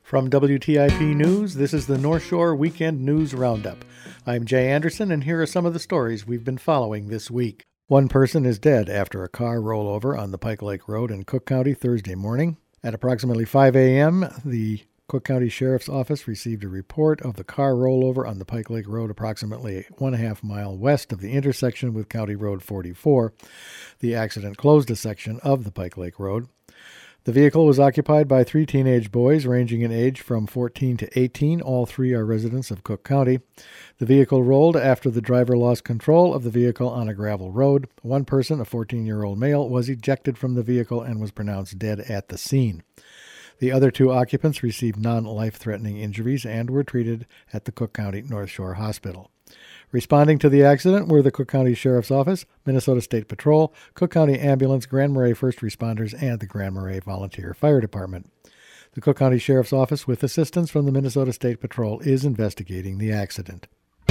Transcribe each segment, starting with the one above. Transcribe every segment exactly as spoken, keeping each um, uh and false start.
From W T I P News, this is the North Shore Weekend News Roundup. I'm Jay Anderson, and here are some of the stories we've been following this week. One person is dead after a car rollover on the Pike Lake Road in Cook County Thursday morning. At approximately five a.m., the Cook County Sheriff's Office received a report of the car rollover on the Pike Lake Road approximately one and a half mile west of the intersection with County Road forty-four. The accident closed a section of the Pike Lake Road. The vehicle was occupied by three teenage boys ranging in age from fourteen to eighteen. All three are residents of Cook County. The vehicle rolled after the driver lost control of the vehicle on a gravel road. One person, a fourteen-year-old male, was ejected from the vehicle and was pronounced dead at the scene. The other two occupants received non-life-threatening injuries and were treated at the Cook County North Shore Hospital. Responding to the accident were the Cook County Sheriff's Office, Minnesota State Patrol, Cook County Ambulance, Grand Marais First Responders, and the Grand Marais Volunteer Fire Department. The Cook County Sheriff's Office, with assistance from the Minnesota State Patrol, is investigating the accident.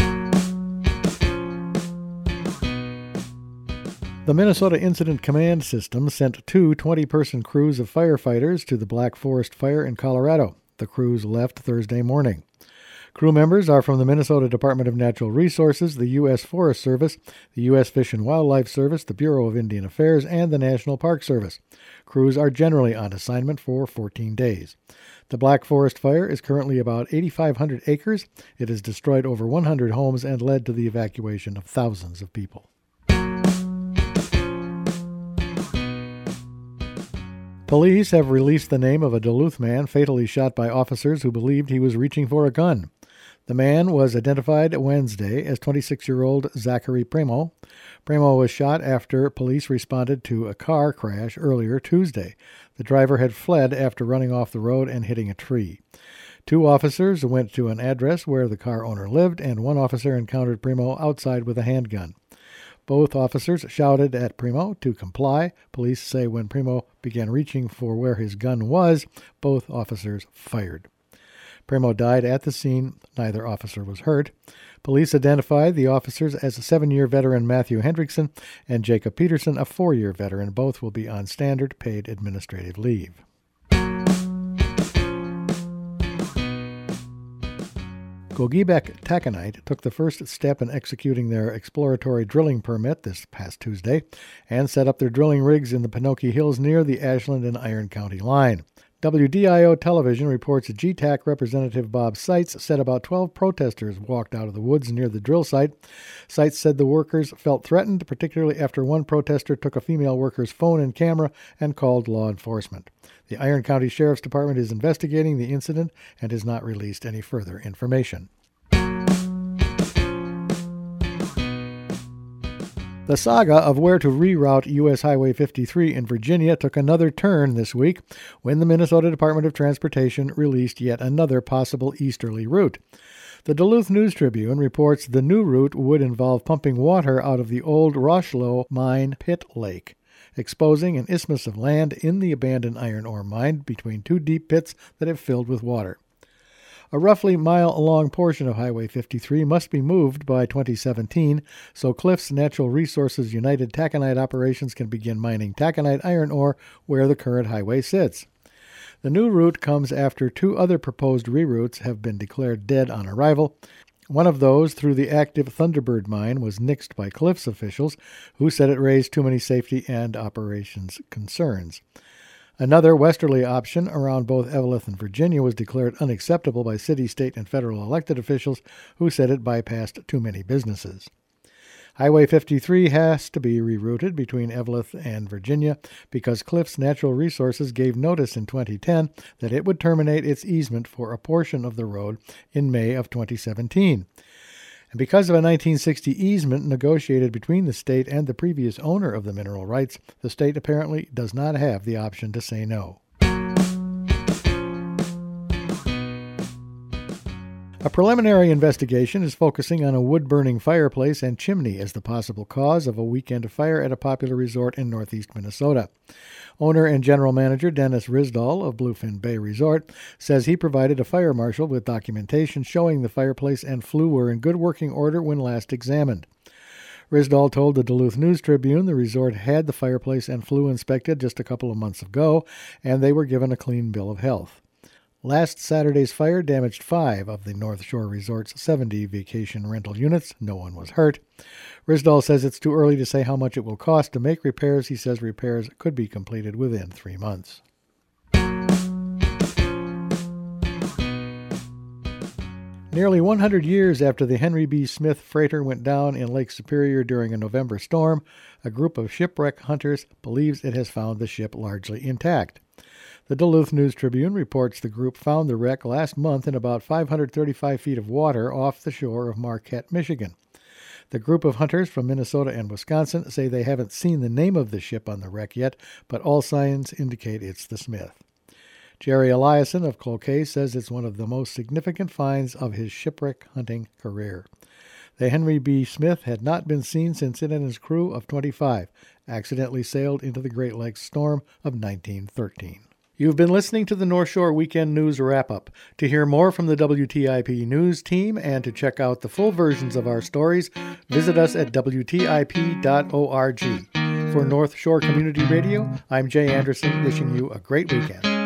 The Minnesota Incident Command System sent two twenty-person crews of firefighters to the Black Forest Fire in Colorado. The crews left Thursday morning. Crew members are from the Minnesota Department of Natural Resources, the U S Forest Service, the U S Fish and Wildlife Service, the Bureau of Indian Affairs, and the National Park Service. Crews are generally on assignment for fourteen days. The Black Forest Fire is currently about eighty-five hundred acres. It has destroyed over one hundred homes and led to the evacuation of thousands of people. Police have released the name of a Duluth man fatally shot by officers who believed he was reaching for a gun. The man was identified Wednesday as twenty-six-year-old Zachary Primo. Primo was shot after police responded to a car crash earlier Tuesday. The driver had fled after running off the road and hitting a tree. Two officers went to an address where the car owner lived, and one officer encountered Primo outside with a handgun. Both officers shouted at Primo to comply. Police say when Primo began reaching for where his gun was, both officers fired. Primo died at the scene. Neither officer was hurt. Police identified the officers as a seven-year veteran Matthew Hendrickson and Jacob Peterson, a four-year veteran. Both will be on standard paid administrative leave. Gogebic Taconite took the first step in executing their exploratory drilling permit this past Tuesday and set up their drilling rigs in the Pinocchio Hills near the Ashland and Iron County line. W D I O television reports G T A C Representative Bob Seitz said about twelve protesters walked out of the woods near the drill site. Seitz said the workers felt threatened, particularly after one protester took a female worker's phone and camera and called law enforcement. The Iron County Sheriff's Department is investigating the incident and has not released any further information. The saga of where to reroute U S Highway fifty-three in Virginia took another turn this week when the Minnesota Department of Transportation released yet another possible easterly route. The Duluth News-Tribune reports the new route would involve pumping water out of the old Rocheleau mine pit lake, exposing an isthmus of land in the abandoned iron ore mine between two deep pits that have filled with water. A roughly mile-long portion of Highway fifty-three must be moved by twenty seventeen, so Cliffs Natural Resources United Taconite operations can begin mining taconite iron ore where the current highway sits. The new route comes after two other proposed reroutes have been declared dead on arrival. One of those, through the active Thunderbird mine, was nixed by Cliffs officials, who said it raised too many safety and operations concerns. Another westerly option around both Eveleth and Virginia was declared unacceptable by city, state, and federal elected officials who said it bypassed too many businesses. Highway fifty-three has to be rerouted between Eveleth and Virginia because Cliffs Natural Resources gave notice in twenty ten that it would terminate its easement for a portion of the road in May of twenty seventeen. And because of a nineteen sixty easement negotiated between the state and the previous owner of the mineral rights, the state apparently does not have the option to say no. A preliminary investigation is focusing on a wood-burning fireplace and chimney as the possible cause of a weekend fire at a popular resort in northeast Minnesota. Owner and general manager Dennis Risdall of Bluefin Bay Resort says he provided a fire marshal with documentation showing the fireplace and flue were in good working order when last examined. Risdall told the Duluth News-Tribune the resort had the fireplace and flue inspected just a couple of months ago, and they were given a clean bill of health. Last Saturday's fire damaged five of the North Shore Resort's seventy vacation rental units. No one was hurt. Risdall says it's too early to say how much it will cost to make repairs. He says repairs could be completed within three months. Nearly one hundred years after the Henry B. Smith freighter went down in Lake Superior during a November storm, a group of shipwreck hunters believes it has found the ship largely intact. The Duluth News-Tribune reports the group found the wreck last month in about five hundred thirty-five feet of water off the shore of Marquette, Michigan. The group of hunters from Minnesota and Wisconsin say they haven't seen the name of the ship on the wreck yet, but all signs indicate it's the Smith. Jerry Eliason of Cloquet says it's one of the most significant finds of his shipwreck hunting career. The Henry B. Smith had not been seen since it and his crew of twenty-five accidentally sailed into the Great Lakes storm of nineteen thirteen. You've been listening to the North Shore Weekend News Wrap-Up. To hear more from the W T I P News team and to check out the full versions of our stories, visit us at W T I P dot org. For North Shore Community Radio, I'm Jay Anderson, wishing you a great weekend.